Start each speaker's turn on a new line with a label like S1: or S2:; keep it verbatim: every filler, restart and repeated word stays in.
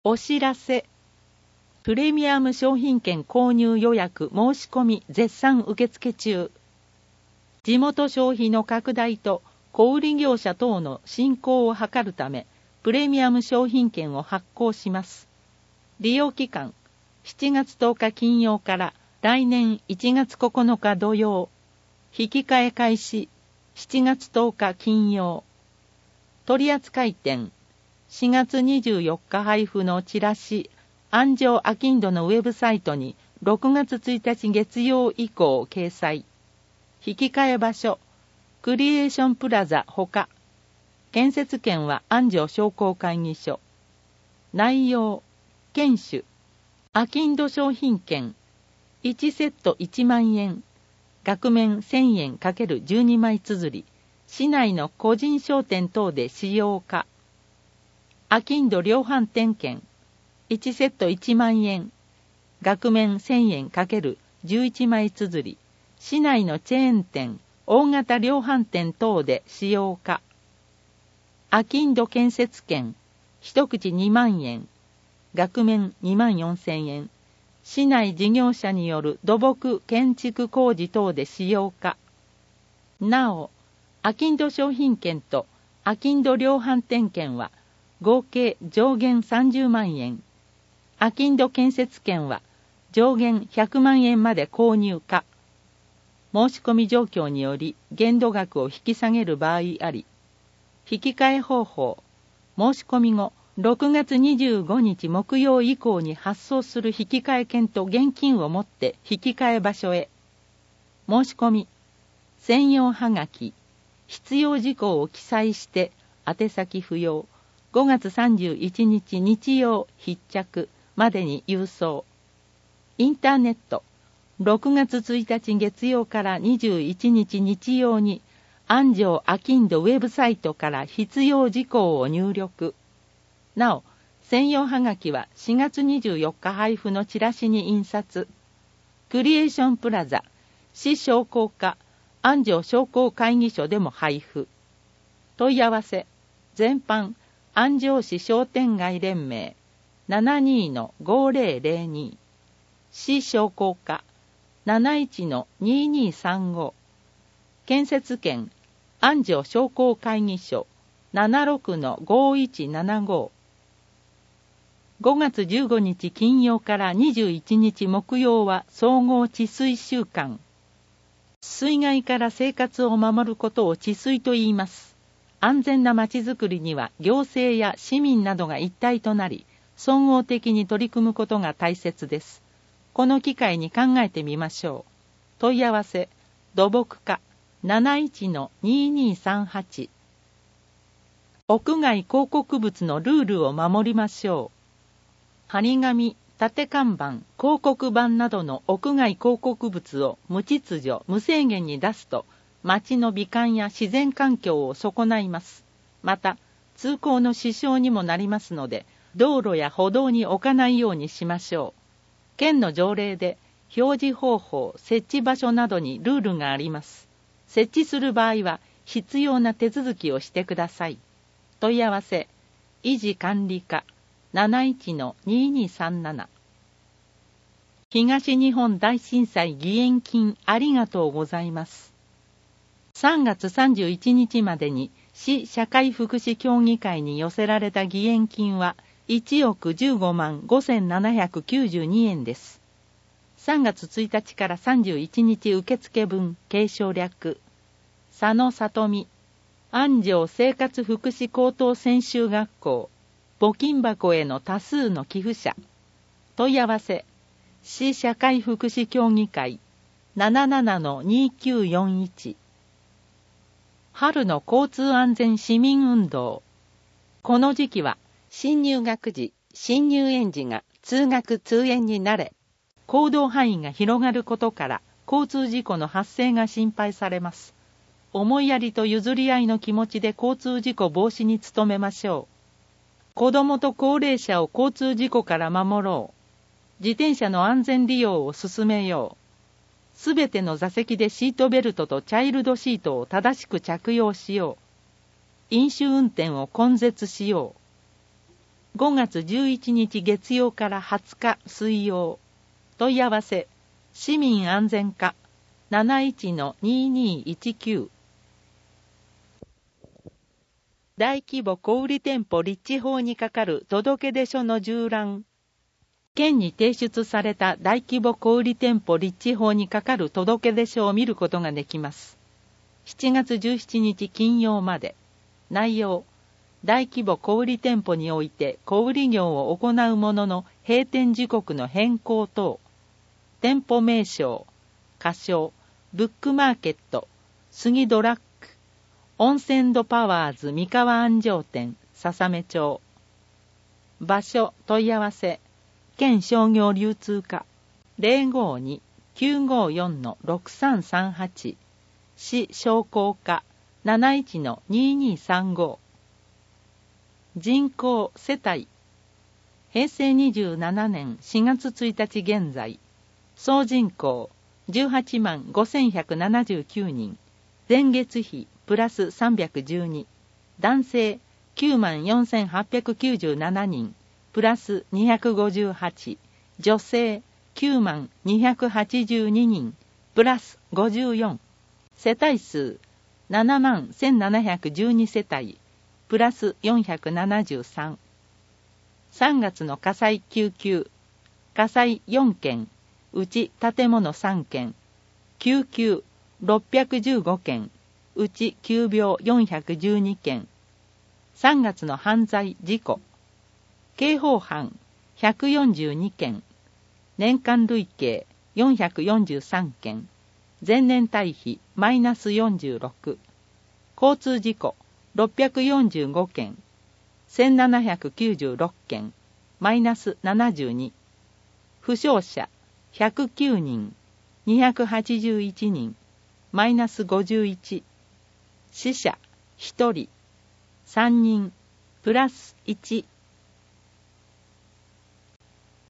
S1: お知らせ。プレミアム商品券購入予約申し込み絶賛受付中。地元消費の拡大と小売業者等の振興を図るため、プレミアム商品券を発行します。利用期間、しちがつとおか金曜から来年いちがつここのか土曜。引き換え開始、しちがつとおか金曜。取扱店、しがつにじゅうよっか配布のチラシ、安城あきんどのウェブサイトにろくがつついたち月曜以降掲載。引き換え場所、クリエーションプラザほか。建設券は安城商工会議所。内容、研修、あきんど商品券、いちセットいちまんえん、額面せんえん ×じゅうに 枚綴り、市内の個人商店等で使用可。あきんど量販店券、いちセットいちまんえん、額面せんえん ×じゅういち 枚綴り、市内のチェーン店、大型量販店等で使用可。あきんど建設券、一口にまんえん、額面にまんよんせんえん、市内事業者による土木建築工事等で使用可。なお、あきんど商品券とあきんど量販店券は合計上限さんじゅうまんえん、あきんど建設券は上限ひゃくまんえんまで購入可。申し込み状況により限度額を引き下げる場合あり、引き換え方法、申し込み後ろくがつにじゅうごにち木曜以降に発送する引き換え券と現金を持って引き換え場所へ。申し込み、専用はがき、必要事項を記載して宛先不要、ごがつさんじゅういちにち日曜必着までに郵送。インターネット、ろくがつついたち月曜からにじゅういちにち日曜に安城あきんどウェブサイトから必要事項を入力。なお、専用はがきはしがつにじゅうよっか配布のチラシに印刷。クリエーションプラザ、市商工課、安城商工会議所でも配布。問い合わせ、全般、安城市商店街連盟 ななにのごぜろぜろに、市商工課 なないちのににさんご、建設券安城商工会議所 ななろくのごいちななご。ごがつじゅうごにち金曜からにじゅういちにち木曜は総合治水週間。水害から生活を守ることを治水と言います。安全なまちづくりには行政や市民などが一体となり、総合的に取り組むことが大切です。この機会に考えてみましょう。問い合わせ、土木課 なないちのににさんはち。屋外広告物のルールを守りましょう。張り紙、立看板、広告板などの屋外広告物を無秩序、無制限に出すと、街の美観や自然環境を損ないます。また、通行の支障にもなりますので、道路や歩道に置かないようにしましょう。県の条例で、表示方法、設置場所などにルールがあります。設置する場合は、必要な手続きをしてください。問い合わせ、維持管理課 なないちのににさんなな。東日本大震災義援金ありがとうございます。さんがつさんじゅういちにちまでに市社会福祉協議会に寄せられた義援金はいちおくじゅうごまんごせんななひゃくきゅうじゅうにえんです。さんがつついたちからさんじゅういちにち受付分継承略、佐野里美、安城生活福祉高等専修学校、募金箱への多数の寄付者。問い合わせ、市社会福祉協議会 ななななのにきゅうよんいち。春の交通安全市民運動。この時期は新入学時、新入園児が通学通園に慣れ、行動範囲が広がることから交通事故の発生が心配されます。思いやりと譲り合いの気持ちで交通事故防止に努めましょう。子どもと高齢者を交通事故から守ろう。自転車の安全利用を進めよう。すべての座席でシートベルトとチャイルドシートを正しく着用しよう。飲酒運転を根絶しよう。 ごがつじゅういちにち月曜からはつか水曜。問い合わせ市民安全課 なないちのにーにーいちきゅう。大規模小売店舗立地法にかかる届出書の従覧。県に提出された大規模小売店舗立地法にかかる届出書を見ることができます。しちがつじゅうしちにち金曜まで。内容、大規模小売店舗において小売業を行う者の閉店時刻の変更等、店舗名称、仮称、ブックマーケット、杉ドラッグ、温泉度パワーズ三河安城店、笹目町。場所、問い合わせ、県商業流通課 ゼロごに きゅうごよん ろくさんさんはち、市商工課 なないちのにーにーさんご。人口世帯、へいせいにじゅうななねんしがつついたち現在、総人口じゅうはちまんごせんひゃくななじゅうきゅうにん、前月比プラスさんびゃくじゅうに、男性きゅうまんよんせんはっぴゃくきゅうじゅうななにん、プラスにひゃくごじゅうはち、女性きゅうまんにひゃくはちじゅうににん、プラスごじゅうよん、世帯数ななまんせんななひゃくじゅうに世帯、プラスよんひゃくななじゅうさん。さんがつの火災救急、火災よんけん、うち建物さんけん、救急ろっぴゃくじゅうごけん、うち急病よんひゃくじゅうにけん。さんがつの犯罪事故、刑法犯ひゃくよんじゅうにけん、年間累計よんひゃくよんじゅうさんけん、前年対比マイナスよんじゅうろく、交通事故ろっぴゃくよんじゅうごけん、せんななひゃくきゅうじゅうろっけん、マイナスななじゅうに、負傷者ひゃくきゅうにん、にひゃくはちじゅういちにん、マイナスごじゅういち、死者ひとり、さんにん、プラスいち。